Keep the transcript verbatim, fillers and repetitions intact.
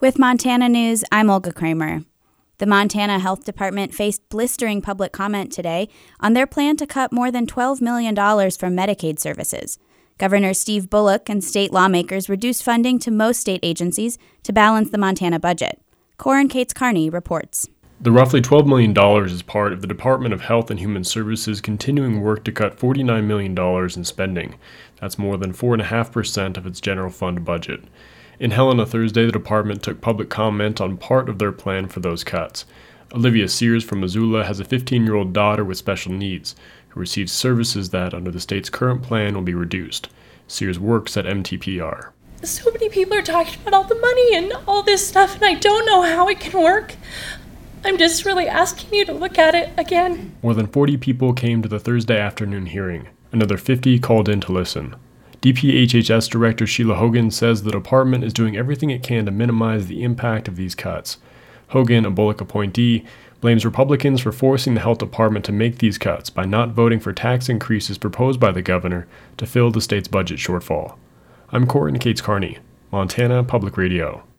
With Montana News, I'm Olga Kramer. The Montana Health Department faced blistering public comment today on their plan to cut more than twelve million dollars from Medicaid services. Governor Steve Bullock and state lawmakers reduced funding to most state agencies to balance the Montana budget. Corin Cates Carney reports. The roughly twelve million dollars is part of the Department of Health and Human Services continuing work to cut forty-nine million dollars in spending. That's more than four point five percent of its general fund budget. In Helena Thursday, the department took public comment on part of their plan for those cuts. Olivia Sears from Missoula has a fifteen-year-old daughter with special needs who receives services that, under the state's current plan, will be reduced. Sears works at M T P R. So many people are talking about all the money and all this stuff, and I don't know how it can work. I'm just really asking you to look at it again. More than forty people came to the Thursday afternoon hearing. Another fifty called in to listen. D P H H S Director Sheila Hogan says the department is doing everything it can to minimize the impact of these cuts. Hogan, a Bullock appointee, blames Republicans for forcing the health department to make these cuts by not voting for tax increases proposed by the governor to fill the state's budget shortfall. I'm Corin Cates Carney, Montana Public Radio.